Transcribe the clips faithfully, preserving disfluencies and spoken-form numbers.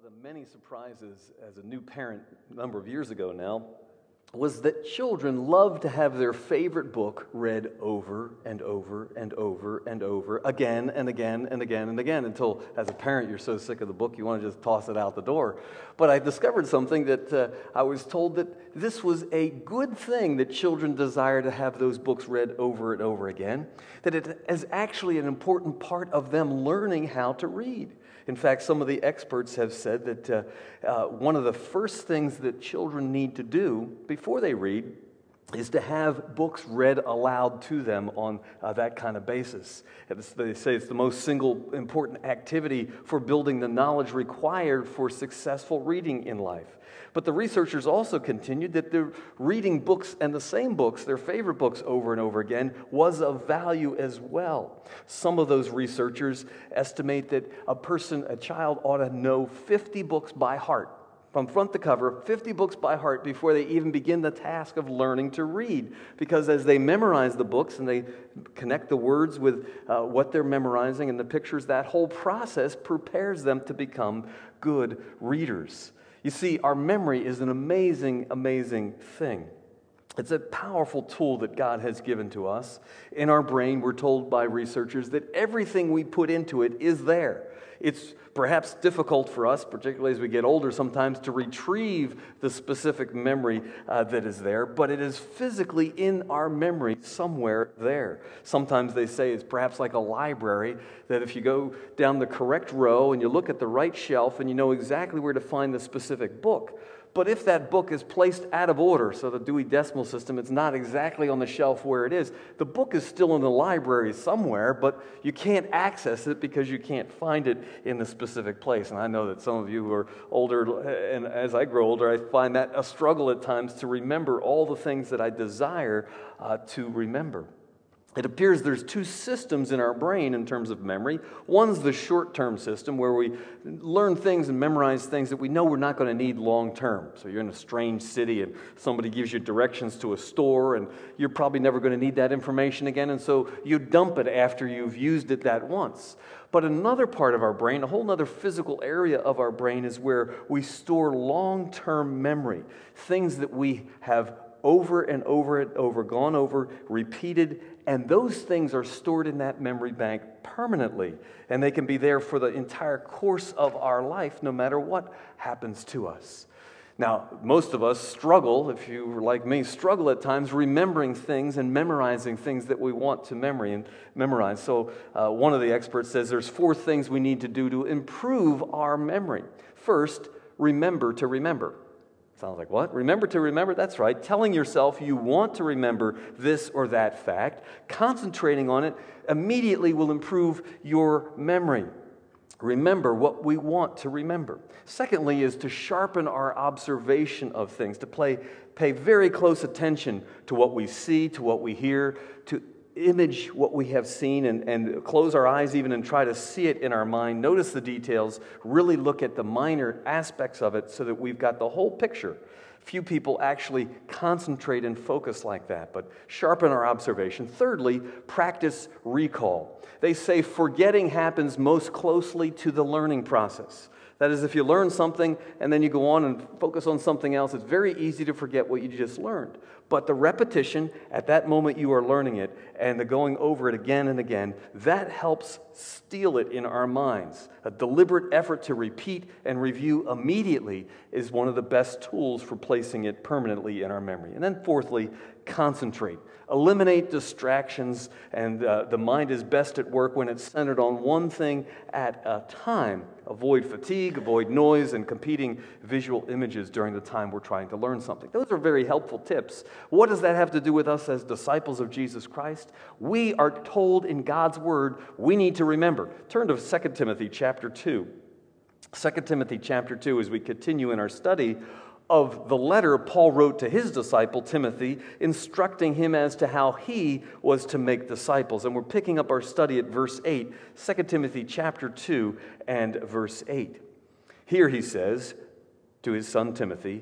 the many surprises as a new parent a number of years ago now was that children love to have their favorite book read over and over and over and over again and again and again and again until, as a parent, you're so sick of the book you want to just toss it out the door. But I discovered something that uh, I was told that this was a good thing that children desire to have those books read over and over again, that it is actually an important part of them learning how to read. In fact, some of the experts have said that uh, uh, one of the first things that children need to do before they read is to have books read aloud to them on uh, that kind of basis. It's, they say it's the most single important activity for building the knowledge required for successful reading in life. But the researchers also continued that the reading books and the same books, their favorite books over and over again, was of value as well. Some of those researchers estimate that a person, a child, ought to know fifty books by heart, from front to cover, fifty books by heart before they even begin the task of learning to read. Because as they memorize the books and they connect the words with uh, what they're memorizing and the pictures, that whole process prepares them to become good readers. You see, our memory is an amazing, amazing thing. It's a powerful tool that God has given to us. In our brain, we're told by researchers that everything we put into it is there. It's perhaps difficult for us, particularly as we get older sometimes, to retrieve the specific memory uh, that is there, but it is physically in our memory somewhere there. Sometimes they say it's perhaps like a library, that if you go down the correct row and you look at the right shelf and you know exactly where to find the specific book, but if that book is placed out of order, so the Dewey Decimal System, it's not exactly on the shelf where it is, the book is still in the library somewhere, but you can't access it because you can't find it in the specific place. And I know that some of you who are older, and as I grow older, I find that a struggle at times to remember all the things that I desire uh, to remember. It appears there's two systems in our brain in terms of memory. One's the short-term system where we learn things and memorize things that we know we're not going to need long-term. So you're in a strange city and somebody gives you directions to a store and you're probably never going to need that information again, and so you dump it after you've used it that once. But another part of our brain, a whole other physical area of our brain, is where we store long-term memory, things that we have over and over and over, gone over, repeated, and those things are stored in that memory bank permanently, and they can be there for the entire course of our life, no matter what happens to us. Now, most of us struggle, if you were like me, struggle at times remembering things and memorizing things that we want to memory and memorize. So uh, one of the experts says there's four things we need to do to improve our memory. First, remember to remember. Sounds like what? Remember to remember? That's right. Telling yourself you want to remember this or that fact, concentrating on it immediately will improve your memory. Remember what we want to remember. Secondly is to sharpen our observation of things, to play, pay very close attention to what we see, to what we hear, to image what we have seen and, and close our eyes even and try to see it in our mind. Notice the details. Really look at the minor aspects of it so that we've got the whole picture. Few people actually concentrate and focus like that, but sharpen our observation. Thirdly, practice recall. They say forgetting happens most closely to the learning process. That is, if you learn something and then you go on and focus on something else, it's very easy to forget what you just learned. But the repetition at that moment you are learning it and the going over it again and again, that helps steal it in our minds. A deliberate effort to repeat and review immediately is one of the best tools for placing it permanently in our memory. And then fourthly, concentrate. Eliminate distractions, and uh, the mind is best at work when it's centered on one thing at a time. Avoid fatigue, avoid noise, and competing visual images during the time we're trying to learn something. Those are very helpful tips. What does that have to do with us as disciples of Jesus Christ? We are told in God's Word we need to remember. Turn to Second Timothy chapter two. Second Timothy chapter two, as we continue in our study of the letter Paul wrote to his disciple Timothy, instructing him as to how he was to make disciples. And we're picking up our study at verse eight, Second Timothy chapter two and verse eight. Here he says to his son Timothy,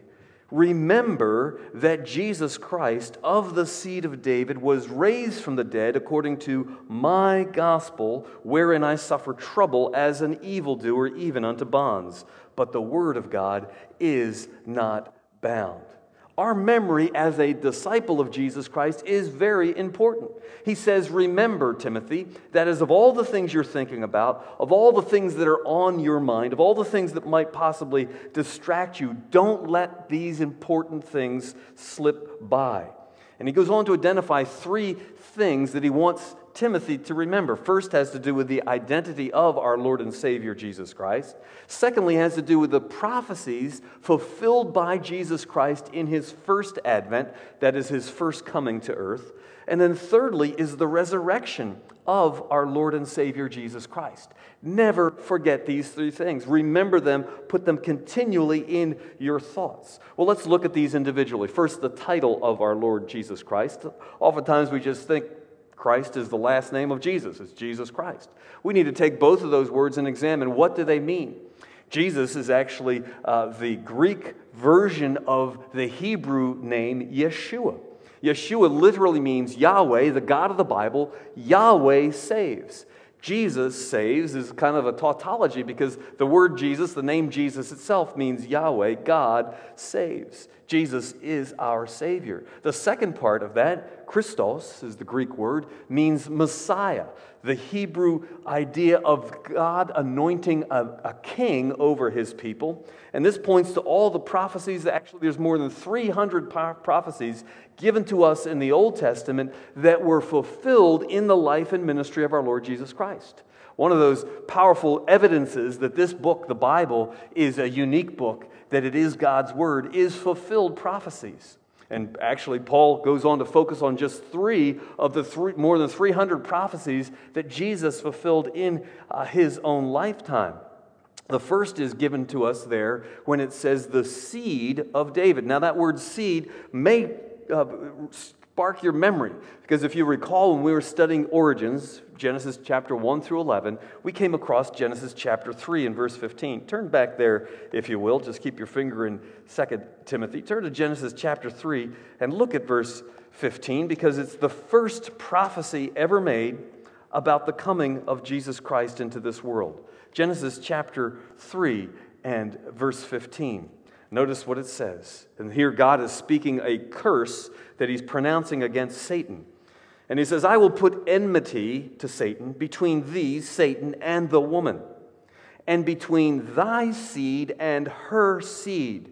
Remember that Jesus Christ, of the seed of David, was raised from the dead according to my gospel, wherein I suffer trouble as an evildoer, even unto bonds. But the word of God is not bound. Our memory as a disciple of Jesus Christ is very important. He says, remember, Timothy, that is of all the things you're thinking about, of all the things that are on your mind, of all the things that might possibly distract you, don't let these important things slip by. And he goes on to identify three things that he wants Timothy to remember. First has to do with the identity of our Lord and Savior Jesus Christ. Secondly, has to do with the prophecies fulfilled by Jesus Christ in his first advent, that is his first coming to earth. And then thirdly is the resurrection of our Lord and Savior Jesus Christ. Never forget these three things. Remember them, put them continually in your thoughts. Well, let's look at these individually. First, the title of our Lord Jesus Christ. Oftentimes we just think Christ is the last name of Jesus. It's Jesus Christ. We need to take both of those words and examine what do they mean. Jesus is actually uh, the Greek version of the Hebrew name Yeshua. Yeshua literally means Yahweh, the God of the Bible. Yahweh saves. Jesus saves is kind of a tautology because the word Jesus, the name Jesus itself means Yahweh, God saves. Jesus is our Savior. The second part of that, Christos is the Greek word, means Messiah. The Hebrew idea of God anointing a, a king over his people. And this points to all the prophecies. Actually, there's more than three hundred prophecies given to us in the Old Testament that were fulfilled in the life and ministry of our Lord Jesus Christ. One of those powerful evidences that this book, the Bible, is a unique book, that it is God's Word, is fulfilled prophecies. And actually, Paul goes on to focus on just three of the three, more than three hundred prophecies that Jesus fulfilled in uh, his own lifetime. The first is given to us there when it says the seed of David. Now, that word seed may uh, spark your memory, because if you recall when we were studying origins, Genesis chapter one through eleven, we came across Genesis chapter three and verse fifteen. Turn back there, if you will. Just keep your finger in Second Timothy. Turn to Genesis chapter three and look at verse fifteen, because it's the first prophecy ever made about the coming of Jesus Christ into this world. Genesis chapter three and verse fifteen. Notice what it says. And here God is speaking a curse that he's pronouncing against Satan. And he says, I will put enmity to Satan between thee, Satan, and the woman, and between thy seed and her seed.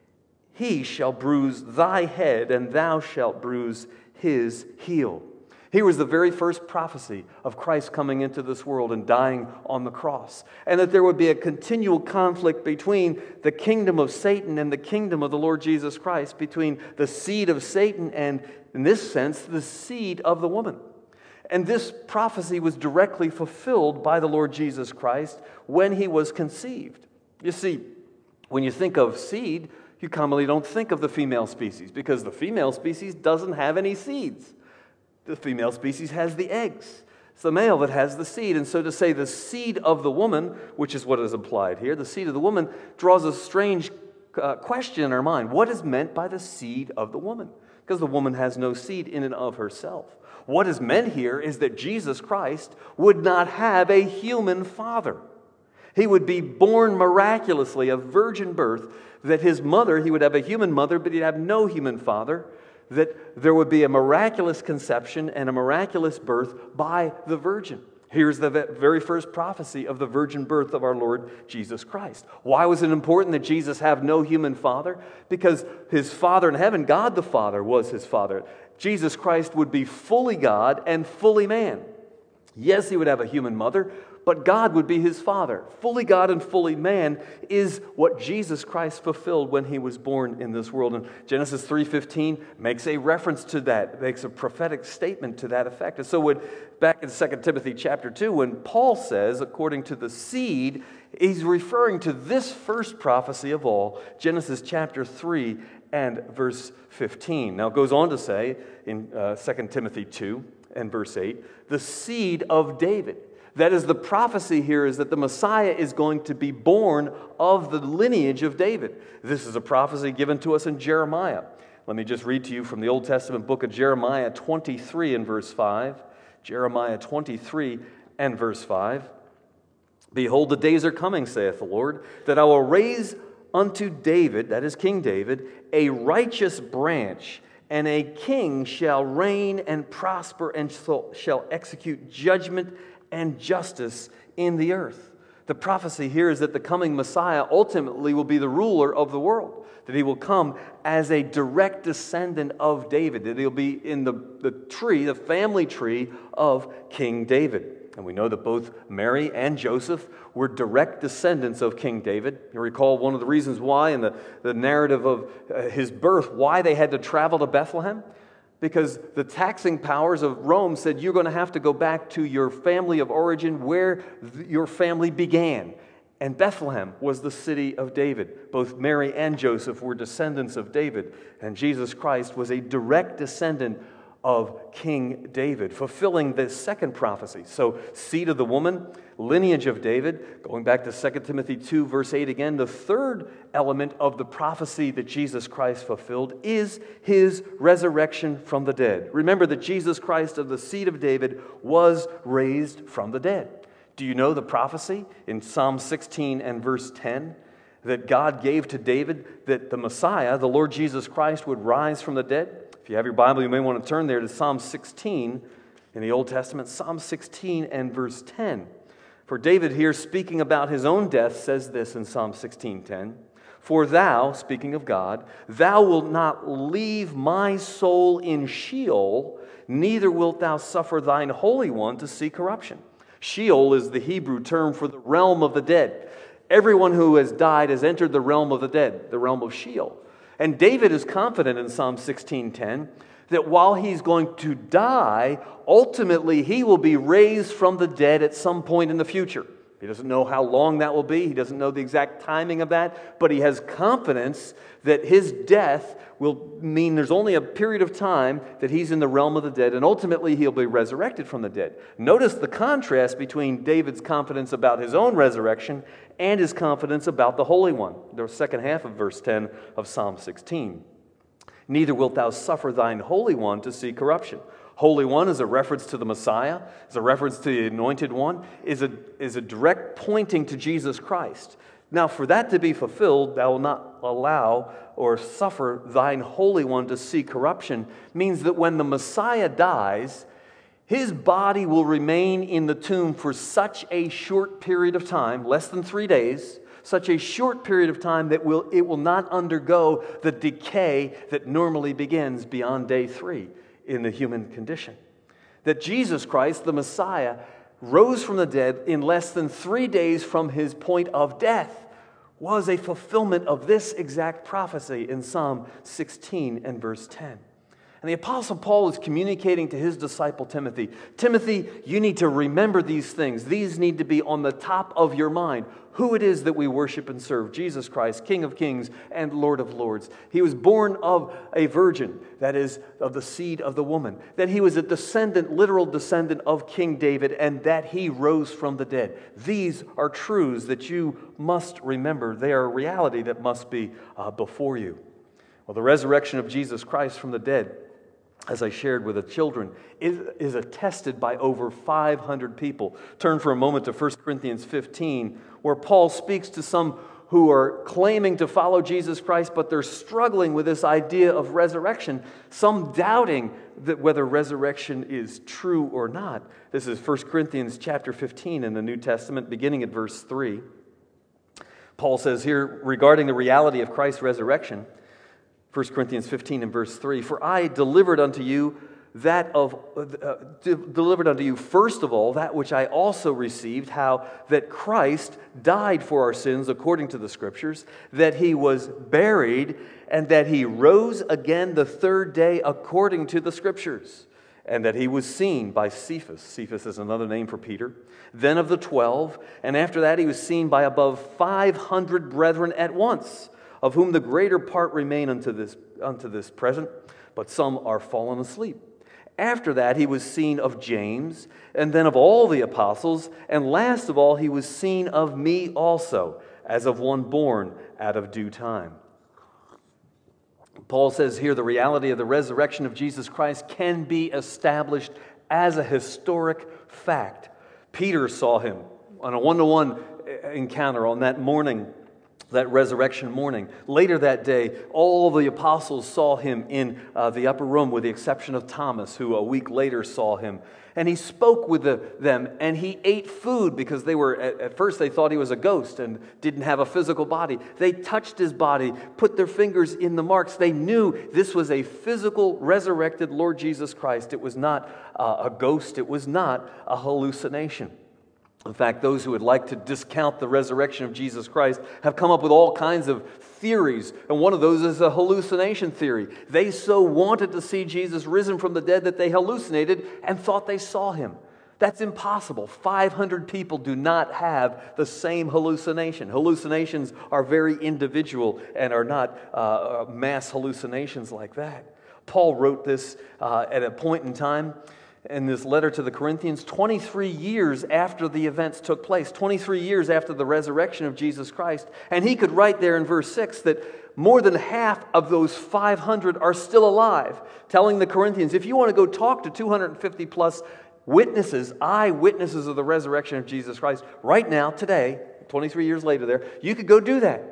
He shall bruise thy head, and thou shalt bruise his heel. Here was the very first prophecy of Christ coming into this world and dying on the cross. And that there would be a continual conflict between the kingdom of Satan and the kingdom of the Lord Jesus Christ, between the seed of Satan and, in this sense, the seed of the woman. And this prophecy was directly fulfilled by the Lord Jesus Christ when he was conceived. You see, when you think of seed, you commonly don't think of the female species, because the female species doesn't have any seeds. The female species has the eggs. It's the male that has the seed. And so to say the seed of the woman, which is what is implied here, the seed of the woman draws a strange uh, question in our mind. What is meant by the seed of the woman? Because the woman has no seed in and of herself. What is meant here is that Jesus Christ would not have a human father. He would be born miraculously, a virgin birth, that his mother, he would have a human mother, but he'd have no human father. That there would be a miraculous conception and a miraculous birth by the virgin. Here's the very first prophecy of the virgin birth of our Lord Jesus Christ. Why was it important that Jesus have no human father? Because his Father in heaven, God the Father, was his Father. Jesus Christ would be fully God and fully man. Yes, he would have a human mother, but God would be his Father. Fully God and fully man is what Jesus Christ fulfilled when he was born in this world. And Genesis three fifteen makes a reference to that, makes a prophetic statement to that effect. And so when, back in Second Timothy chapter two, when Paul says, according to the seed, he's referring to this first prophecy of all, Genesis chapter three and verse fifteen. Now it goes on to say in uh, Second Timothy two and verse eight, the seed of David. That is, the prophecy here is that the Messiah is going to be born of the lineage of David. This is a prophecy given to us in Jeremiah. Let me just read to you from the Old Testament book of Jeremiah twenty-three and verse five. Jeremiah twenty-three and verse five. Behold, the days are coming, saith the Lord, that I will raise unto David, that is King David, a righteous branch, and a king shall reign and prosper and shall execute judgment and justice in the earth. The prophecy here is that the coming Messiah ultimately will be the ruler of the world, that he will come as a direct descendant of David, that he'll be in the, the tree, the family tree of King David. And we know that both Mary and Joseph were direct descendants of King David. You recall one of the reasons why in the, the narrative of uh, his birth, why they had to travel to Bethlehem? Because the taxing powers of Rome said, you're going to have to go back to your family of origin where th- your family began. And Bethlehem was the city of David. Both Mary and Joseph were descendants of David. And Jesus Christ was a direct descendant of King David, fulfilling this second prophecy. So, seed of the woman, lineage of David, going back to Second Timothy two, verse eight again, the third element of the prophecy that Jesus Christ fulfilled is his resurrection from the dead. Remember that Jesus Christ of the seed of David was raised from the dead. Do you know the prophecy in Psalm sixteen and verse ten? That God gave to David that the Messiah, the Lord Jesus Christ, would rise from the dead? If you have your Bible, you may want to turn there to Psalm sixteen in the Old Testament. Psalm sixteen and verse ten. For David here, speaking about his own death, says this in Psalm sixteen ten. For thou, speaking of God, thou wilt not leave my soul in Sheol, neither wilt thou suffer thine Holy One to see corruption. Sheol is the Hebrew term for the realm of the dead. Everyone who has died has entered the realm of the dead, the realm of Sheol. And David is confident in Psalm sixteen ten that while he's going to die, ultimately he will be raised from the dead at some point in the future. He doesn't know how long that will be. He doesn't know the exact timing of that. But he has confidence that his death will mean there's only a period of time that he's in the realm of the dead, and ultimately he'll be resurrected from the dead. Notice the contrast between David's confidence about his own resurrection and his confidence about the Holy One. The second half of verse ten of Psalm sixteen. Neither wilt thou suffer thine Holy One to see corruption. Holy One is a reference to the Messiah, is a reference to the Anointed One, is a, is a direct pointing to Jesus Christ. Now, for that to be fulfilled, thou wilt not allow or suffer thine Holy One to see corruption, means that when the Messiah dies, his body will remain in the tomb for such a short period of time, less than three days, such a short period of time that will it will not undergo the decay that normally begins beyond day three in the human condition. That Jesus Christ, the Messiah, rose from the dead in less than three days from his point of death was a fulfillment of this exact prophecy in Psalm sixteen and verse ten. And the Apostle Paul is communicating to his disciple Timothy, Timothy, you need to remember these things. These need to be on the top of your mind. Who it is that we worship and serve, Jesus Christ, King of kings and Lord of lords. He was born of a virgin, that is, of the seed of the woman. That he was a descendant, literal descendant of King David, and that he rose from the dead. These are truths that you must remember. They are a reality that must be uh, before you. Well, the resurrection of Jesus Christ from the dead, as I shared with the children, is, is attested by over five hundred people. Turn for a moment to First Corinthians fifteen, where Paul speaks to some who are claiming to follow Jesus Christ, but they're struggling with this idea of resurrection, some doubting that whether resurrection is true or not. This is First Corinthians chapter fifteen in the New Testament, beginning at verse three. Paul says here, regarding the reality of Christ's resurrection, First Corinthians fifteen and verse three, for I delivered unto you that of uh, de- delivered unto you first of all that which I also received, how that Christ died for our sins according to the Scriptures, that he was buried, and that he rose again the third day according to the Scriptures, and that he was seen by Cephas. Cephas is another name for Peter. Then of the twelve, and after that he was seen by above five hundred brethren at once, of whom the greater part remain unto this unto this present, but some are fallen asleep. After that, he was seen of James, and then of all the apostles, and last of all, he was seen of me also, as of one born out of due time. Paul says here the reality of the resurrection of Jesus Christ can be established as a historic fact. Peter saw him on a one-to-one encounter on that morning, that resurrection morning. Later that day, all the apostles saw him in uh, the upper room, with the exception of Thomas, who a week later saw him. And he spoke with the, them, and he ate food, because they were, at, at first they thought he was a ghost and didn't have a physical body. They touched his body, put their fingers in the marks. They knew this was a physical, resurrected Lord Jesus Christ. It was not uh, a ghost. It was not a hallucination. In fact, those who would like to discount the resurrection of Jesus Christ have come up with all kinds of theories, and one of those is a hallucination theory. They so wanted to see Jesus risen from the dead that they hallucinated and thought they saw him. That's impossible. five hundred people do not have the same hallucination. Hallucinations are very individual and are not uh, mass hallucinations like that. Paul wrote this uh, at a point in time in this letter to the Corinthians, twenty-three years after the events took place, twenty-three years after the resurrection of Jesus Christ. And he could write there in verse six that more than half of those five hundred are still alive, telling the Corinthians, if you want to go talk to two hundred fifty plus witnesses, eyewitnesses of the resurrection of Jesus Christ, right now, today, twenty-three years later there, you could go do that.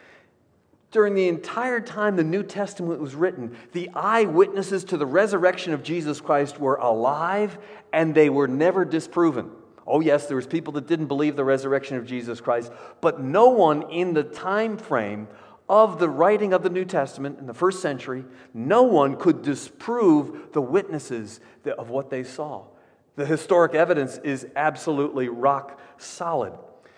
During the entire time the New Testament was written, the eyewitnesses to the resurrection of Jesus Christ were alive, and they were never disproven. Oh yes, there was people that didn't believe the resurrection of Jesus Christ, but no one in the time frame of the writing of the New Testament in the first century, no one could disprove the witnesses of what they saw. The historic evidence is absolutely rock solid.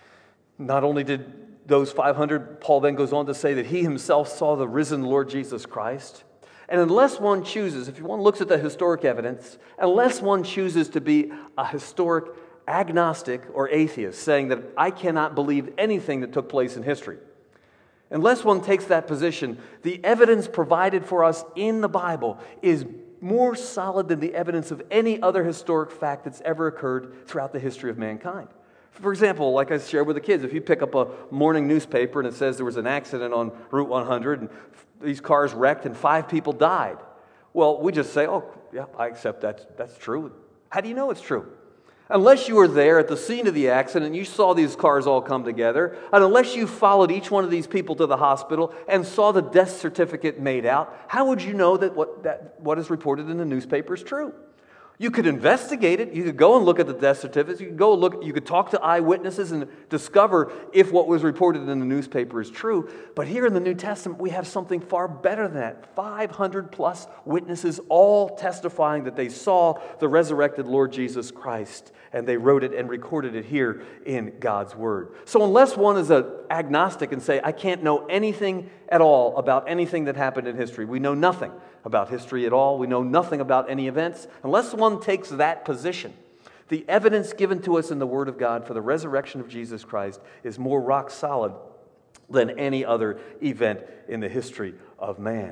Not only did those five hundred, Paul then goes on to say that he himself saw the risen Lord Jesus Christ. And unless one chooses, if one looks at the historic evidence, unless one chooses to be a historic agnostic or atheist, saying that I cannot believe anything that took place in history, unless one takes that position, the evidence provided for us in the Bible is more solid than the evidence of any other historic fact that's ever occurred throughout the history of mankind. For example, like I shared with the kids, if you pick up a morning newspaper and it says there was an accident on Route one hundred and these cars wrecked and five people died, well, we just say, oh, yeah, I accept that. That's true. How do you know it's true? Unless you were there at the scene of the accident and you saw these cars all come together, and unless you followed each one of these people to the hospital and saw the death certificate made out, how would you know that what, that what is reported in the newspaper is true? You could investigate it. You could go and look at the death certificates. You could go look. You could talk to eyewitnesses and discover if what was reported in the newspaper is true. But here in the New Testament, we have something far better than that. five hundred plus witnesses, all testifying that they saw the resurrected Lord Jesus Christ. And they wrote it and recorded it here in God's Word. So unless one is an agnostic and say, I can't know anything at all about anything that happened in history, we know nothing about history at all, we know nothing about any events, unless one takes that position, the evidence given to us in the Word of God for the resurrection of Jesus Christ is more rock solid than any other event in the history of man.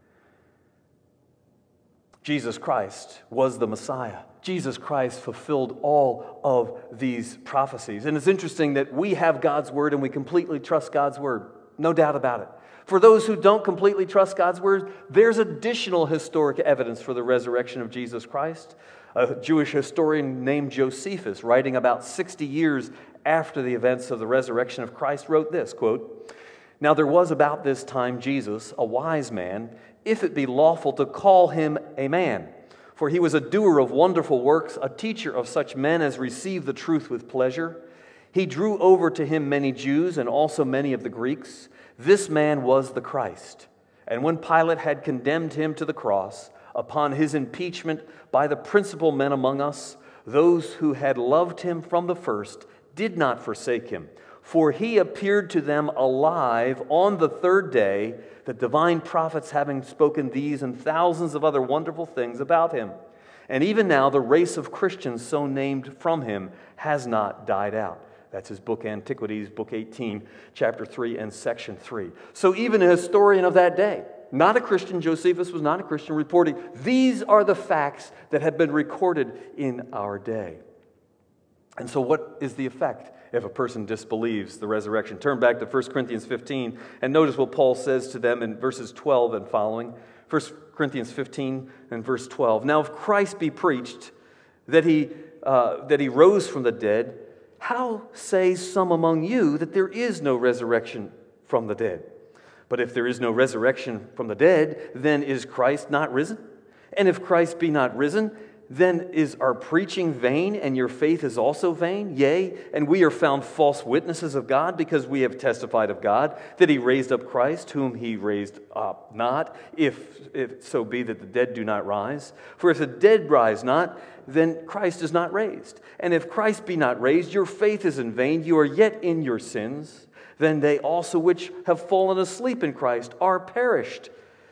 Jesus Christ was the Messiah. Jesus Christ fulfilled all of these prophecies. And it's interesting that we have God's Word and we completely trust God's Word. No doubt about it. For those who don't completely trust God's Word, there's additional historic evidence for the resurrection of Jesus Christ. A Jewish historian named Josephus, writing about sixty years after the events of the resurrection of Christ, wrote this, quote, "Now there was about this time Jesus, a wise man, if it be lawful to call him a man. For he was a doer of wonderful works, a teacher of such men as receive the truth with pleasure. He drew over to him many Jews and also many of the Greeks. This man was the Christ. And when Pilate had condemned him to the cross, upon his impeachment by the principal men among us, those who had loved him from the first did not forsake him. For he appeared to them alive on the third day, the divine prophets having spoken these and thousands of other wonderful things about him. And even now the race of Christians so named from him has not died out." That's his book Antiquities, book eighteen, chapter three and section three. So even a historian of that day, not a Christian, Josephus was not a Christian, reporting, these are the facts that have been recorded in our day. And so what is the effect if a person disbelieves the resurrection? Turn back to First Corinthians fifteen and notice what Paul says to them in verses twelve and following. First Corinthians fifteen and verse twelve. Now if Christ be preached that he, uh, that he rose from the dead, how say some among you that there is no resurrection from the dead? But if there is no resurrection from the dead, then is Christ not risen? And if Christ be not risen, then is our preaching vain, and your faith is also vain? Yea, and we are found false witnesses of God, because we have testified of God that he raised up Christ, whom he raised up not, if, if so be that the dead do not rise. For if the dead rise not, then Christ is not raised. And if Christ be not raised, your faith is in vain, you are yet in your sins. Then they also which have fallen asleep in Christ are perished.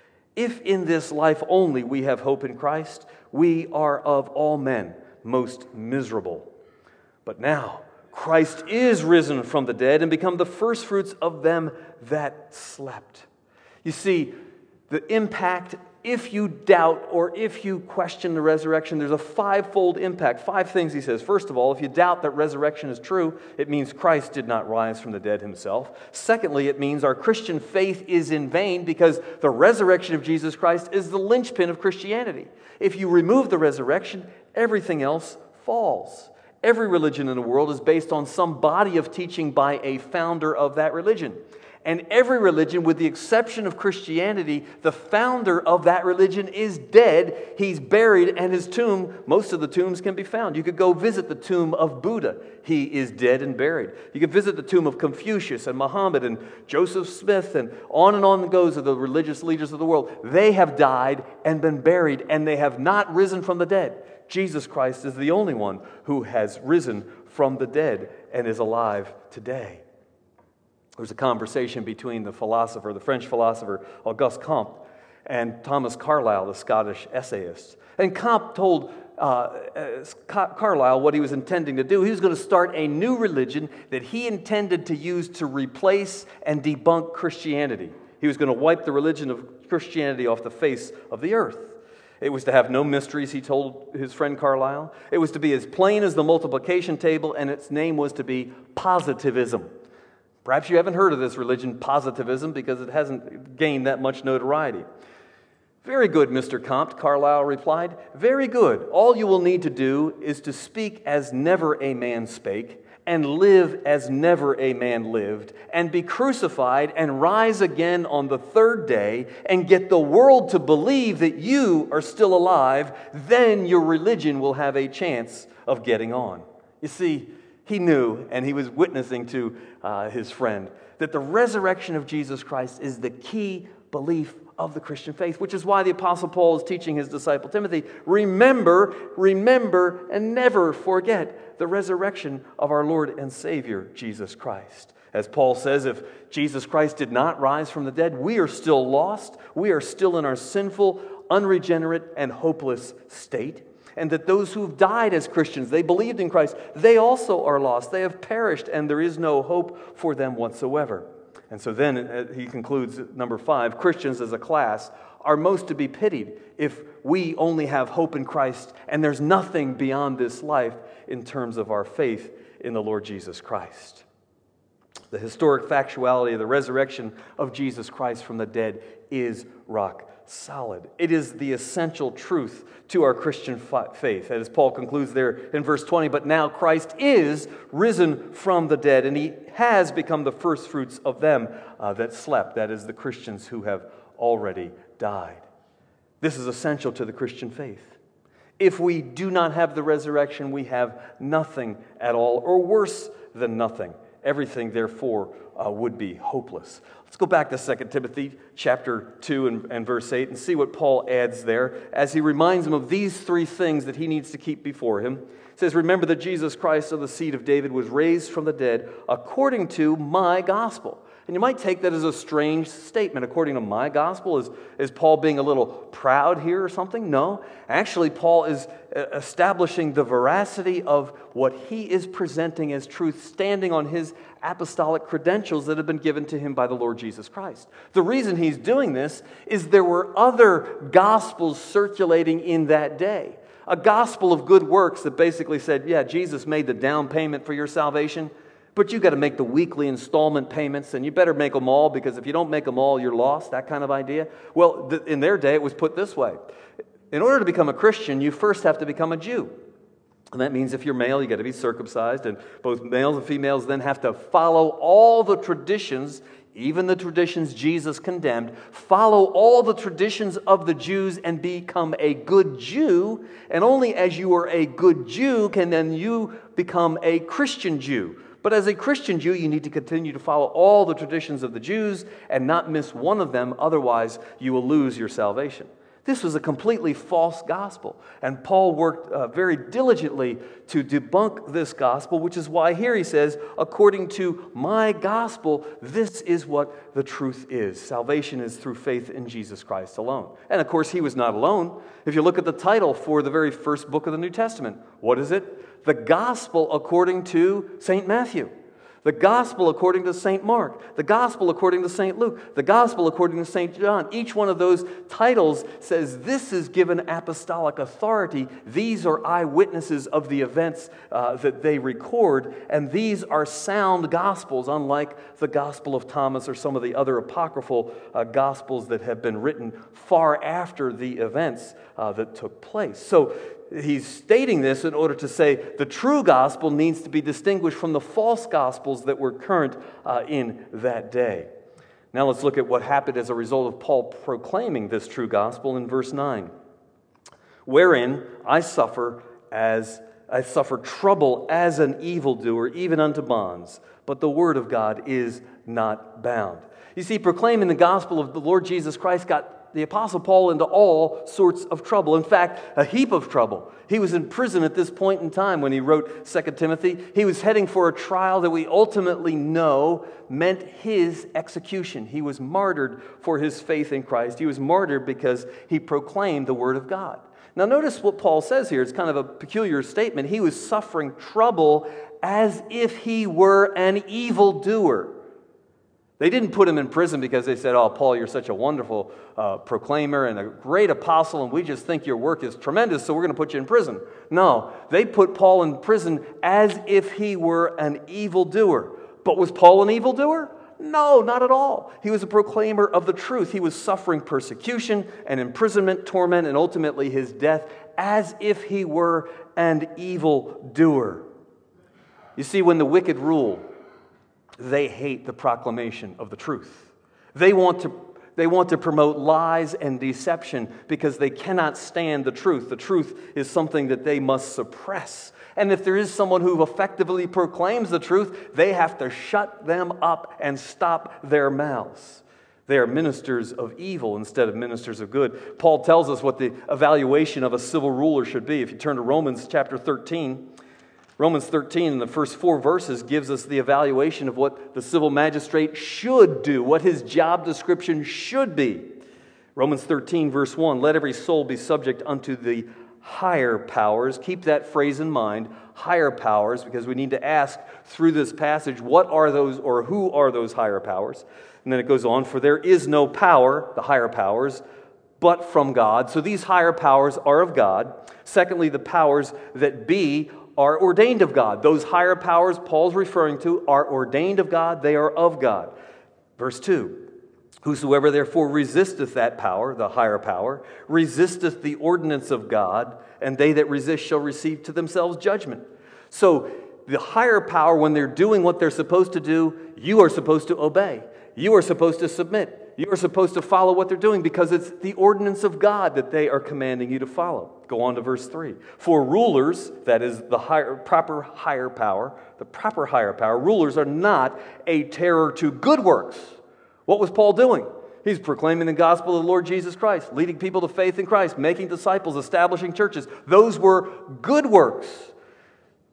If in this life only we have hope in Christ, we are of all men most miserable. But now Christ is risen from the dead and become the firstfruits of them that slept. You see, the impact, if you doubt or if you question the resurrection, there's a fivefold impact. Five things he says. First of all, if you doubt that resurrection is true, it means Christ did not rise from the dead himself. Secondly, it means our Christian faith is in vain, because the resurrection of Jesus Christ is the linchpin of Christianity. If you remove the resurrection, everything else falls. Every religion in the world is based on some body of teaching by a founder of that religion. And every religion, with the exception of Christianity, the founder of that religion is dead. He's buried, and his tomb, most of the tombs can be found. You could go visit the tomb of Buddha. He is dead and buried. You could visit the tomb of Confucius and Muhammad and Joseph Smith, and on and on it goes of the religious leaders of the world. They have died and been buried, and they have not risen from the dead. Jesus Christ is the only one who has risen from the dead and is alive today. There was a conversation between the philosopher, the French philosopher Auguste Comte, and Thomas Carlyle, the Scottish essayist. And Comte told uh, Carlyle what he was intending to do. He was going to start a new religion that he intended to use to replace and debunk Christianity. He was going to wipe the religion of Christianity off the face of the earth. It was to have no mysteries, he told his friend Carlyle. It was to be as plain as the multiplication table, and its name was to be positivism. Perhaps you haven't heard of this religion, positivism, because it hasn't gained that much notoriety. Very good, Mister Comte, Carlyle replied. Very good. All you will need to do is to speak as never a man spake, and live as never a man lived, and be crucified and rise again on the third day, and get the world to believe that you are still alive. Then your religion will have a chance of getting on. You see, he knew, and he was witnessing to uh, his friend, that the resurrection of Jesus Christ is the key belief of the Christian faith, which is why the Apostle Paul is teaching his disciple Timothy, remember, remember, and never forget the resurrection of our Lord and Savior, Jesus Christ. As Paul says, if Jesus Christ did not rise from the dead, we are still lost. We are still in our sinful, unregenerate, and hopeless state. And that those who have died as Christians, they believed in Christ, they also are lost. They have perished, and there is no hope for them whatsoever. And so then he concludes, number five, Christians as a class are most to be pitied if we only have hope in Christ and there's nothing beyond this life in terms of our faith in the Lord Jesus Christ. The historic factuality of the resurrection of Jesus Christ from the dead is rock solid. It is the essential truth to our Christian faith. As Paul concludes there in verse twenty, but now Christ is risen from the dead, and he has become the firstfruits of them uh, that slept. That is, the Christians who have already died. This is essential to the Christian faith. If we do not have the resurrection, we have nothing at all, or worse than nothing. Everything, therefore, uh, would be hopeless. Let's go back to Second Timothy chapter two and, and verse eight and see what Paul adds there as he reminds him of these three things that he needs to keep before him. It says, remember that Jesus Christ of the seed of David was raised from the dead according to my gospel. And you might take that as a strange statement. According to my gospel, is, is Paul being a little proud here or something? No. Actually, Paul is establishing the veracity of what he is presenting as truth, standing on his apostolic credentials that have been given to him by the Lord Jesus Christ. The reason he's doing this is there were other gospels circulating in that day. A gospel of good works that basically said, yeah, Jesus made the down payment for your salvation, but you got to make the weekly installment payments, and you better make them all, because if you don't make them all, you're lost, that kind of idea. Well, th- in their day, it was put this way. In order to become a Christian, you first have to become a Jew. And that means if you're male, you got to be circumcised, and both males and females then have to follow all the traditions, even the traditions Jesus condemned, follow all the traditions of the Jews and become a good Jew. And only as you are a good Jew can then you become a Christian Jew. But as a Christian Jew, you need to continue to follow all the traditions of the Jews and not miss one of them, otherwise you will lose your salvation. This was a completely false gospel, and Paul worked uh, very diligently to debunk this gospel, which is why here he says, according to my gospel, this is what the truth is. Salvation is through faith in Jesus Christ alone. And of course, he was not alone. If you look at the title for the very first book of the New Testament, what is it? The Gospel according to Saint Matthew. The Gospel according to Saint Mark, the Gospel according to Saint Luke, the Gospel according to Saint John. Each one of those titles says this is given apostolic authority. These are eyewitnesses of the events uh, that they record, and these are sound Gospels, unlike the Gospel of Thomas or some of the other apocryphal uh, Gospels that have been written far after the events uh, that took place. So, he's stating this in order to say the true gospel needs to be distinguished from the false gospels that were current uh, in that day. Now let's look at what happened as a result of Paul proclaiming this true gospel in verse nine. Wherein I suffer as I suffer trouble as an evildoer, even unto bonds, but the word of God is not bound. You see, proclaiming the gospel of the Lord Jesus Christ got the Apostle Paul into all sorts of trouble. In fact, a heap of trouble. He was in prison at this point in time when he wrote Second Timothy. He was heading for a trial that we ultimately know meant his execution. He was martyred for his faith in Christ. He was martyred because he proclaimed the Word of God. Now notice what Paul says here. It's kind of a peculiar statement. He was suffering trouble as if he were an evildoer. They didn't put him in prison because they said, oh, Paul, you're such a wonderful uh, proclaimer and a great apostle, and we just think your work is tremendous, so we're going to put you in prison. No, they put Paul in prison as if he were an evildoer. But was Paul an evildoer? No, not at all. He was a proclaimer of the truth. He was suffering persecution and imprisonment, torment, and ultimately his death as if he were an evildoer. You see, when the wicked rule, they hate the proclamation of the truth. They want to, they want to promote lies and deception because they cannot stand the truth. The truth is something that they must suppress. And if there is someone who effectively proclaims the truth, they have to shut them up and stop their mouths. They are ministers of evil instead of ministers of good. Paul tells us what the evaluation of a civil ruler should be. If you turn to Romans chapter thirteen, Romans thirteen in the first four verses gives us the evaluation of what the civil magistrate should do, what his job description should be. Romans thirteen verse one, let every soul be subject unto the higher powers. Keep that phrase in mind, higher powers, because we need to ask through this passage, what are those or who are those higher powers? And then it goes on, for there is no power, the higher powers, but from God. So these higher powers are of God. Secondly, the powers that be are ordained of God. Those higher powers Paul's referring to are ordained of God. They are of God. Verse two, whosoever therefore resisteth that power, the higher power, resisteth the ordinance of God, and they that resist shall receive to themselves judgment. So the higher power, when they're doing what they're supposed to do, you are supposed to obey. You are supposed to submit. You are supposed to follow what they're doing because it's the ordinance of God that they are commanding you to follow. Go on to verse three. For rulers, that is the higher, proper higher power, the proper higher power, rulers are not a terror to good works. What was Paul doing? He's proclaiming the gospel of the Lord Jesus Christ, leading people to faith in Christ, making disciples, establishing churches. Those were good works.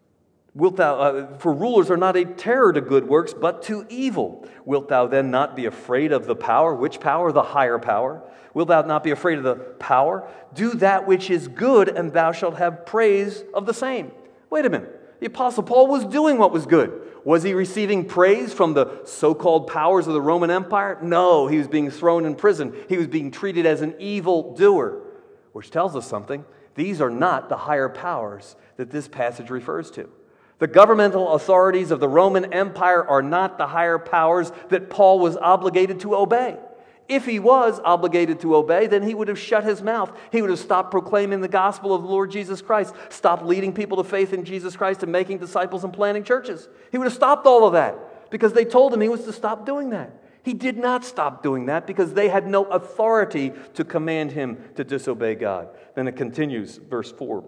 Wilt thou, uh, for rulers are not a terror to good works, but to evil. Wilt thou then not be afraid of the power? Which power? The higher power. Wilt thou not be afraid of the power? Do that which is good, and thou shalt have praise of the same. Wait a minute. The Apostle Paul was doing what was good. Was he receiving praise from the so-called powers of the Roman Empire? No, he was being thrown in prison. He was being treated as an evil doer, which tells us something. These are not the higher powers that this passage refers to. The governmental authorities of the Roman Empire are not the higher powers that Paul was obligated to obey. If he was obligated to obey, then he would have shut his mouth. He would have stopped proclaiming the gospel of the Lord Jesus Christ, stopped leading people to faith in Jesus Christ and making disciples and planting churches. He would have stopped all of that because they told him he was to stop doing that. He did not stop doing that because they had no authority to command him to disobey God. Then it continues, verse four.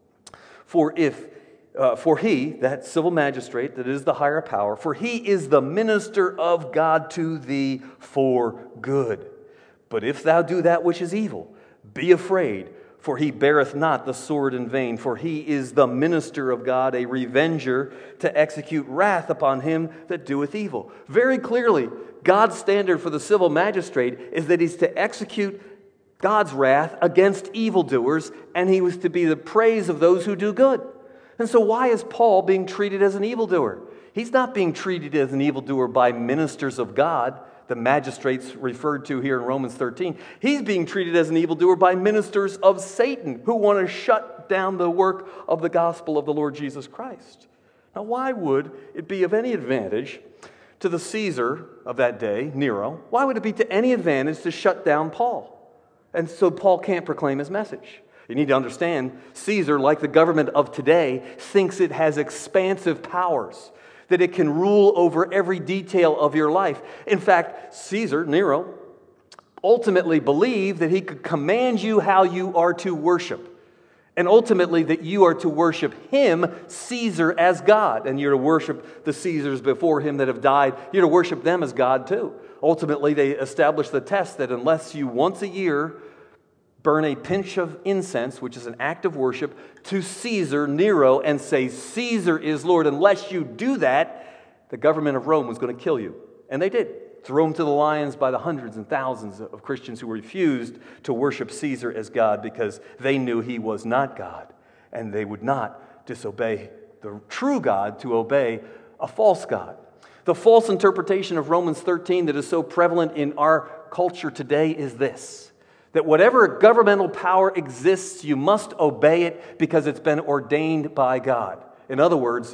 For if Uh, for he, that civil magistrate that is the higher power, for he is the minister of God to thee for good. But if thou do that which is evil, be afraid, for he beareth not the sword in vain, for he is the minister of God, a revenger to execute wrath upon him that doeth evil. Very clearly, God's standard for the civil magistrate is that he's to execute God's wrath against evildoers, and he was to be the praise of those who do good. And so why is Paul being treated as an evildoer? He's not being treated as an evildoer by ministers of God, the magistrates referred to here in Romans thirteen. He's being treated as an evildoer by ministers of Satan who want to shut down the work of the gospel of the Lord Jesus Christ. Now, why would it be of any advantage to the Caesar of that day, Nero? Why would it be to any advantage to shut down Paul? And so Paul can't proclaim his message. You need to understand, Caesar, like the government of today, thinks it has expansive powers, that it can rule over every detail of your life. In fact, Caesar, Nero, ultimately believed that he could command you how you are to worship, and ultimately that you are to worship him, Caesar, as God, and you're to worship the Caesars before him that have died. You're to worship them as God too. Ultimately, they established the test that unless you once a year burn a pinch of incense, which is an act of worship, to Caesar, Nero, and say, Caesar is Lord. Unless you do that, the government of Rome was going to kill you. And they did. Throw them to the lions by the hundreds and thousands of Christians who refused to worship Caesar as God because they knew he was not God. And they would not disobey the true God to obey a false God. The false interpretation of Romans thirteen that is so prevalent in our culture today is this: that whatever governmental power exists, you must obey it because it's been ordained by God. In other words,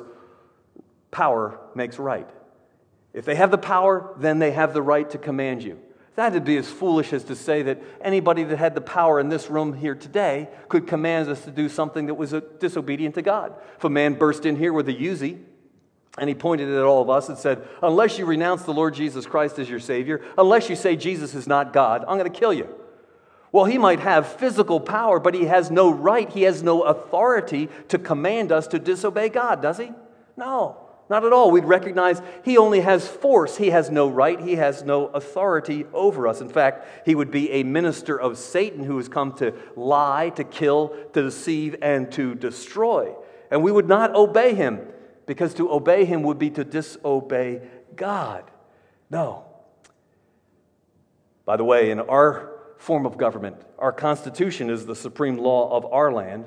power makes right. If they have the power, then they have the right to command you. That would be as foolish as to say that anybody that had the power in this room here today could command us to do something that was disobedient to God. If a man burst in here with a Uzi, and he pointed at all of us and said, unless you renounce the Lord Jesus Christ as your Savior, unless you say Jesus is not God, I'm going to kill you. Well, he might have physical power, but he has no right, he has no authority to command us to disobey God, does he? No, not at all. We'd recognize he only has force. He has no right, he has no authority over us. In fact, he would be a minister of Satan who has come to lie, to kill, to deceive, and to destroy. And we would not obey him, because to obey him would be to disobey God. No. By the way, in our form of government, our Constitution is the supreme law of our land.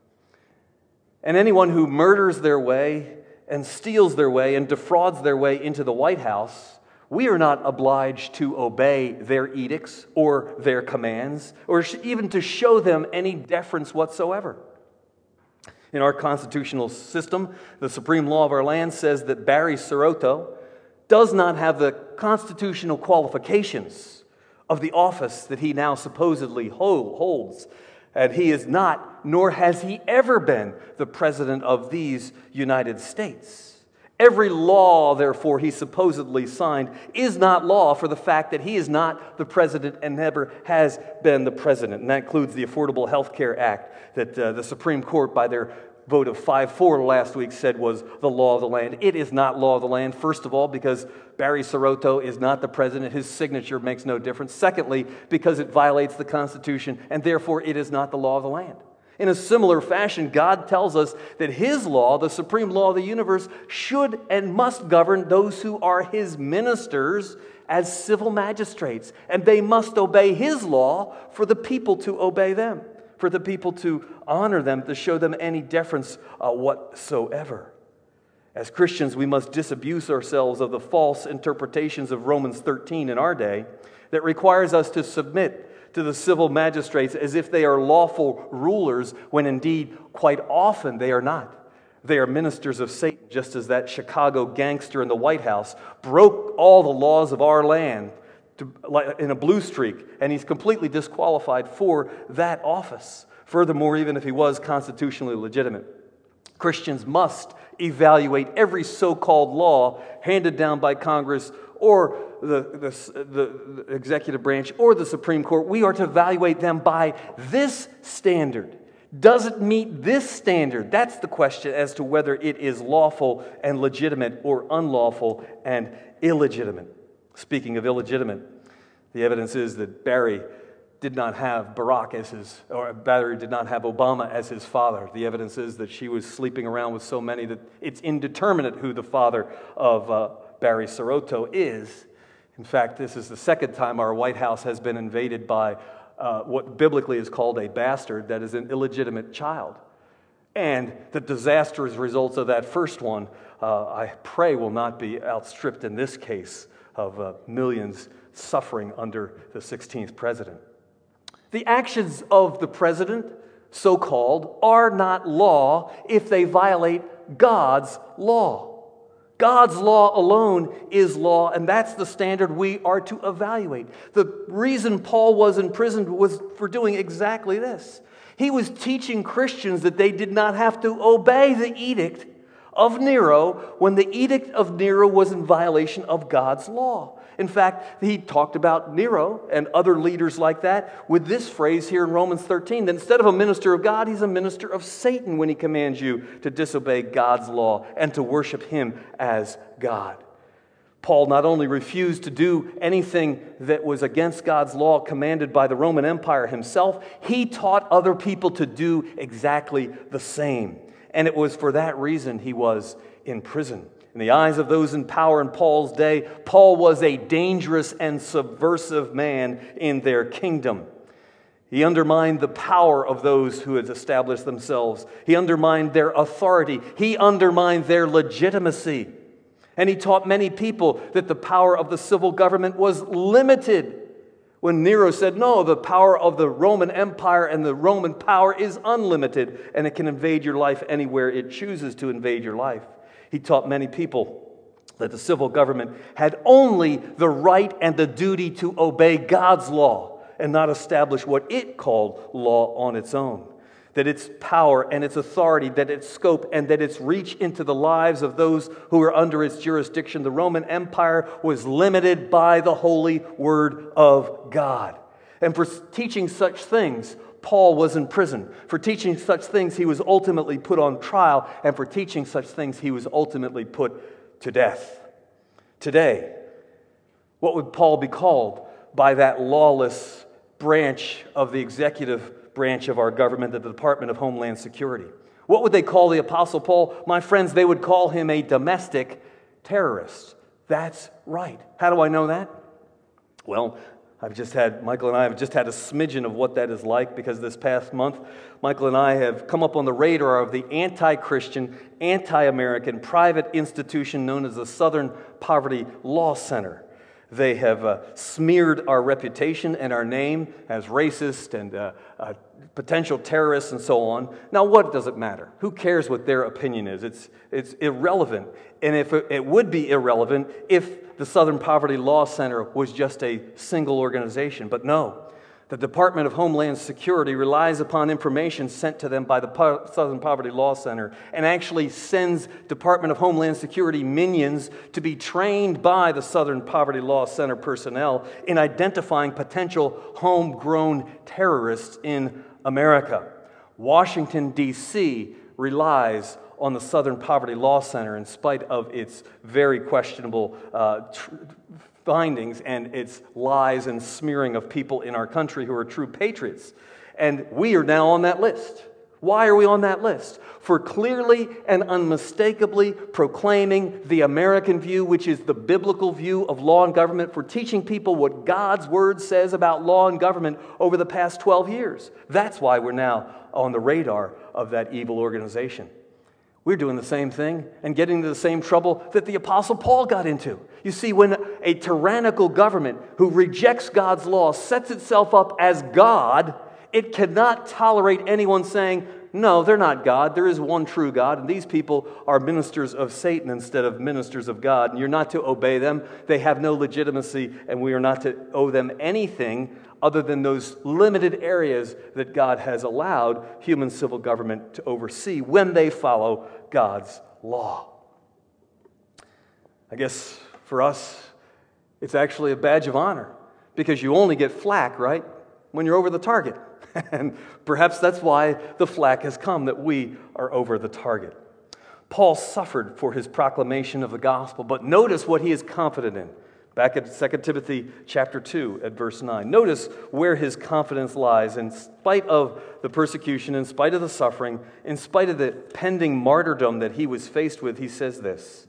And anyone who murders their way and steals their way and defrauds their way into the White House, we are not obliged to obey their edicts or their commands, or even to show them any deference whatsoever. In our constitutional system, the supreme law of our land says that Barry Soetoro does not have the constitutional qualifications of the office that he now supposedly holds. And he is not, nor has he ever been, the president of these United States. Every law, therefore, he supposedly signed is not law for the fact that he is not the president and never has been the president. And that includes the Affordable Health Care Act that uh, the Supreme Court, by their vote of five four last week, said was the law of the land. It is not law of the land, first of all, because Barry Soetoro is not the president. His signature makes no difference. Secondly, because it violates the Constitution, and therefore it is not the law of the land. In a similar fashion, God tells us that His law, the supreme law of the universe, should and must govern those who are His ministers as civil magistrates. And they must obey His law for the people to obey them, for the people to honor them, to show them any deference uh, whatsoever. As Christians, we must disabuse ourselves of the false interpretations of Romans thirteen in our day that requires us to submit to the civil magistrates as if they are lawful rulers, when indeed, quite often, they are not. They are ministers of Satan, just as that Chicago gangster in the White House broke all the laws of our land to, like, in a blue streak, and he's completely disqualified for that office. Furthermore, even if he was constitutionally legitimate, Christians must evaluate every so-called law handed down by Congress or the, the, the, the executive branch or the Supreme Court. We are to evaluate them by this standard. Does it meet this standard? That's the question as to whether it is lawful and legitimate or unlawful and illegitimate. Speaking of illegitimate, the evidence is that Barry did not have Barack as his, or Barry did not have Obama as his father. The evidence is that she was sleeping around with so many that it's indeterminate who the father of uh, Barry Soetoro is. In fact, this is the second time our White House has been invaded by uh, what biblically is called a bastard, that is an illegitimate child. And the disastrous results of that first one, uh, I pray, will not be outstripped in this case of uh, millions suffering under the sixteenth president. The actions of the president, so-called, are not law if they violate God's law. God's law alone is law, and that's the standard we are to evaluate. The reason Paul was imprisoned was for doing exactly this. He was teaching Christians that they did not have to obey the edict of Nero when the edict of Nero was in violation of God's law. In fact, he talked about Nero and other leaders like that with this phrase here in Romans thirteen, that instead of a minister of God, he's a minister of Satan when he commands you to disobey God's law and to worship him as God. Paul not only refused to do anything that was against God's law commanded by the Roman Empire himself, he taught other people to do exactly the same. And it was for that reason he was in prison. In the eyes of those in power in Paul's day, Paul was a dangerous and subversive man in their kingdom. He undermined the power of those who had established themselves. He undermined their authority. He undermined their legitimacy. And he taught many people that the power of the civil government was limited. When Nero said, no, the power of the Roman Empire and the Roman power is unlimited, and it can invade your life anywhere it chooses to invade your life. He taught many people that the civil government had only the right and the duty to obey God's law and not establish what it called law on its own. That its power and its authority, that its scope and that its reach into the lives of those who were under its jurisdiction, the Roman Empire, was limited by the holy word of God. And for teaching such things, Paul was in prison. For teaching such things, he was ultimately put on trial. And for teaching such things, he was ultimately put to death. Today, what would Paul be called by that lawless branch of the executive branch of our government, the Department of Homeland Security? What would they call the Apostle Paul? My friends, they would call him a domestic terrorist. That's right. How do I know that? Well, I've just had, Michael and I have just had a smidgen of what that is like, because this past month, Michael and I have come up on the radar of the anti-Christian, anti-American private institution known as the Southern Poverty Law Center. They have uh, smeared our reputation and our name as racist and uh, uh, potential terrorists and so on. Now, what does it matter? Who cares what their opinion is? It's, it's irrelevant. And if it, it would be irrelevant if the Southern Poverty Law Center was just a single organization. But no, the Department of Homeland Security relies upon information sent to them by the po- Southern Poverty Law Center and actually sends Department of Homeland Security minions to be trained by the Southern Poverty Law Center personnel in identifying potential homegrown terrorists in America. Washington, D C relies on the Southern Poverty Law Center in spite of its very questionable uh, tr- findings and its lies and smearing of people in our country who are true patriots. And we are now on that list. Why are we on that list? For clearly and unmistakably proclaiming the American view, which is the biblical view of law and government, for teaching people what God's Word says about law and government over the past twelve years. That's why we're now on the radar of that evil organization. We're doing the same thing and getting into the same trouble that the Apostle Paul got into. You see, when a tyrannical government who rejects God's law sets itself up as God, it cannot tolerate anyone saying, no, they're not God. There is one true God, and these people are ministers of Satan instead of ministers of God, and you're not to obey them. They have no legitimacy, and we are not to owe them anything other than those limited areas that God has allowed human civil government to oversee when they follow God's law. I guess for us, it's actually a badge of honor, because you only get flack, right, when you're over the target. And perhaps that's why the flack has come, that we are over the target. Paul suffered for his proclamation of the gospel, but notice what he is confident in. Back at Second Timothy chapter two at verse nine. Notice where his confidence lies. In spite of the persecution, in spite of the suffering, in spite of the pending martyrdom that he was faced with, he says this.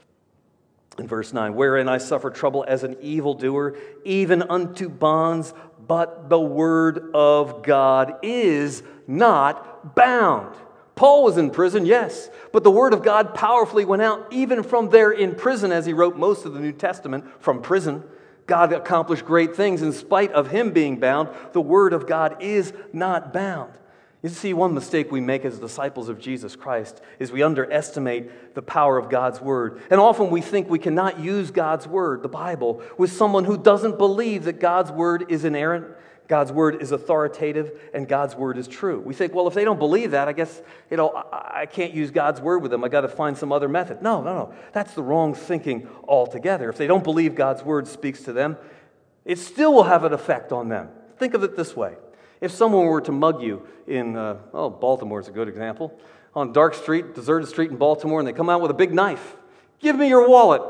In verse nine, wherein I suffer trouble as an evildoer, even unto bonds, but the word of God is not bound. Paul was in prison, yes, but the word of God powerfully went out even from there in prison, as he wrote most of the New Testament from prison. God accomplished great things in spite of him being bound. The word of God is not bound. You see, one mistake we make as disciples of Jesus Christ is we underestimate the power of God's Word. And often we think we cannot use God's Word, the Bible, with someone who doesn't believe that God's Word is inerrant, God's Word is authoritative, and God's Word is true. We think, well, if they don't believe that, I guess, you know, I, I can't use God's Word with them. I got to find some other method. No, no, no. That's the wrong thinking altogether. If they don't believe God's Word speaks to them, it still will have an effect on them. Think of it this way. If someone were to mug you in, uh, oh, Baltimore is a good example, on a dark street, deserted street in Baltimore, and they come out with a big knife, give me your wallet.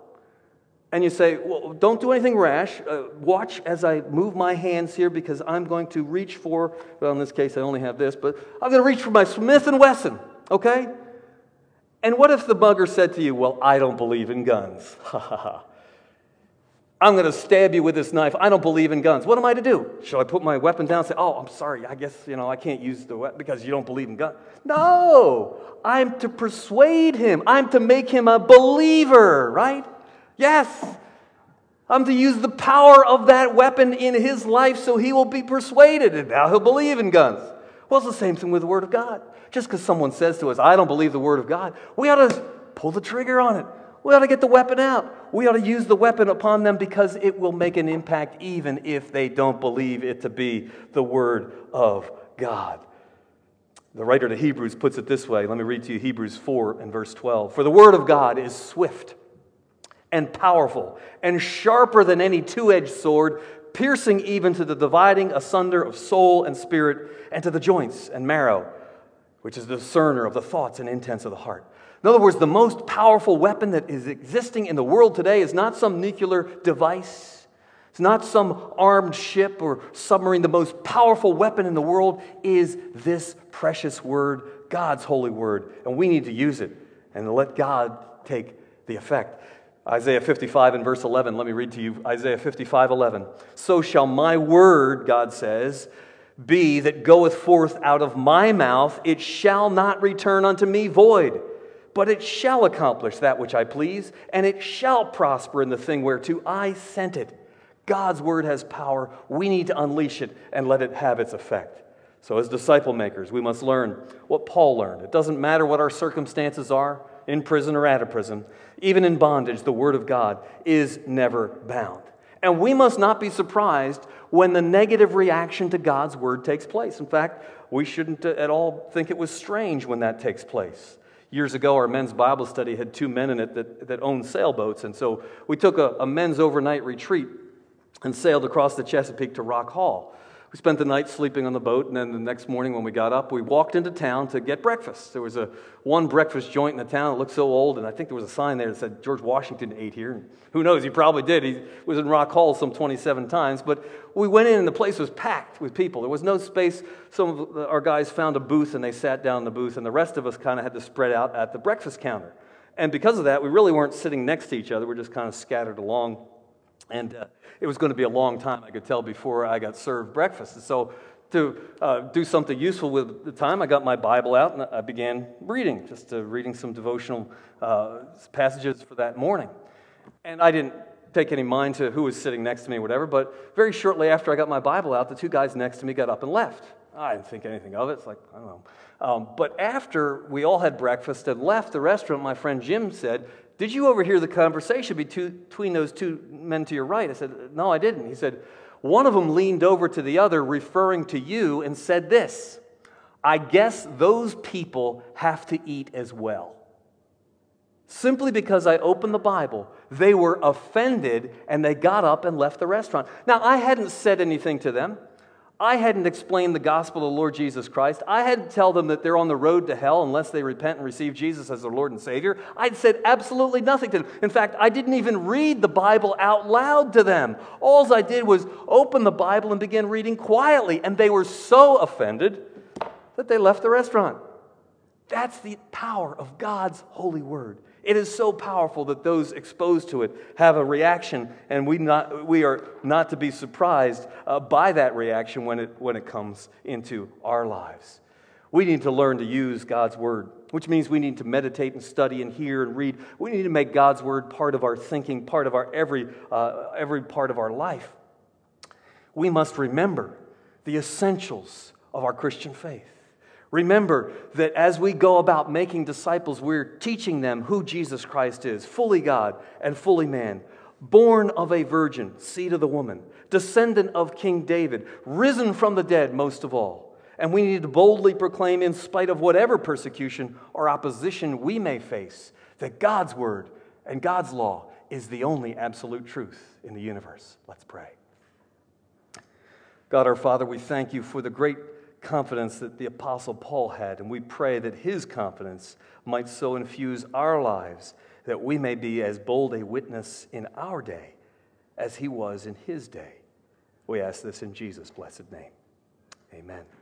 And you say, well, don't do anything rash. Uh, watch as I move my hands here, because I'm going to reach for, well, in this case I only have this, but I'm going to reach for my Smith and Wesson, okay? And what if the mugger said to you, well, I don't believe in guns. Ha ha ha. I'm going to stab you with this knife. I don't believe in guns. What am I to do? Shall I put my weapon down and say, oh, I'm sorry, I guess, you know, I can't use the weapon because you don't believe in guns? No, I'm to persuade him. I'm to make him a believer, right? Yes, I'm to use the power of that weapon in his life so he will be persuaded, and now he'll believe in guns. Well, it's the same thing with the Word of God. Just because someone says to us, I don't believe the Word of God, we ought to pull the trigger on it. We ought to get the weapon out. We ought to use the weapon upon them, because it will make an impact even if they don't believe it to be the Word of God. The writer to Hebrews puts it this way. Let me read to you Hebrews four and verse twelve. For the Word of God is swift and powerful and sharper than any two-edged sword, piercing even to the dividing asunder of soul and spirit, and to the joints and marrow, which is the discerner of the thoughts and intents of the heart. In other words, the most powerful weapon that is existing in the world today is not some nuclear device. It's not some armed ship or submarine. The most powerful weapon in the world is this precious word, God's holy word. And we need to use it and let God take the effect. Isaiah fifty-five and verse eleven. Let me read to you Isaiah fifty-five eleven. So shall my word, God says, be that goeth forth out of my mouth. It shall not return unto me void, but it shall accomplish that which I please, and it shall prosper in the thing whereto I sent it. God's word has power. We need to unleash it and let it have its effect. So as disciple makers, we must learn what Paul learned. It doesn't matter what our circumstances are, in prison or out of prison. Even in bondage, the word of God is never bound. And we must not be surprised when the negative reaction to God's word takes place. In fact, we shouldn't at all think it was strange when that takes place. Years ago, our men's Bible study had two men in it that, that owned sailboats, and so we took a, a men's overnight retreat and sailed across the Chesapeake to Rock Hall. We spent the night sleeping on the boat, and then the next morning when we got up, we walked into town to get breakfast. There was a one breakfast joint in the town that looked so old, and I think there was a sign there that said George Washington ate here. And who knows, he probably did. He was in Rock Hall some twenty-seven times, but we went in and the place was packed with people. There was no space. Some of our guys found a booth, and they sat down in the booth, and the rest of us kind of had to spread out at the breakfast counter. And because of that, we really weren't sitting next to each other. We're just kind of scattered along. And uh, it was going to be a long time, I could tell, before I got served breakfast. And so to uh, do something useful with the time, I got my Bible out and I began reading, just uh, reading some devotional uh, passages for that morning. And I didn't take any mind to who was sitting next to me or whatever, but very shortly after I got my Bible out, the two guys next to me got up and left. I didn't think anything of it. It's like, I don't know. Um, but after we all had breakfast and left the restaurant, my friend Jim said, "Did you overhear the conversation between those two men to your right?" I said, "No, I didn't." He said, "One of them leaned over to the other, referring to you, and said this, 'I guess those people have to eat as well.' Simply because I opened the Bible, they were offended and they got up and left the restaurant." Now, I hadn't said anything to them. I hadn't explained the gospel of the Lord Jesus Christ. I hadn't told them that they're on the road to hell unless they repent and receive Jesus as their Lord and Savior. I'd said absolutely nothing to them. In fact, I didn't even read the Bible out loud to them. All I did was open the Bible and begin reading quietly, and they were so offended that they left the restaurant. That's the power of God's holy word. It is so powerful that those exposed to it have a reaction, and we not we are not to be surprised uh, by that reaction when it when it comes into our lives. We need to learn to use God's word, which means we need to meditate and study and hear and read. We need to make God's word part of our thinking, part of our every uh, every part of our life. We must remember the essentials of our Christian faith. Remember that as we go about making disciples, we're teaching them who Jesus Christ is, fully God and fully man, born of a virgin, seed of the woman, descendant of King David, risen from the dead most of all. And we need to boldly proclaim, in spite of whatever persecution or opposition we may face, that God's word and God's law is the only absolute truth in the universe. Let's pray. God our Father, we thank you for the great confidence that the Apostle Paul had, and we pray that his confidence might so infuse our lives that we may be as bold a witness in our day as he was in his day. We ask this in Jesus' blessed name. Amen.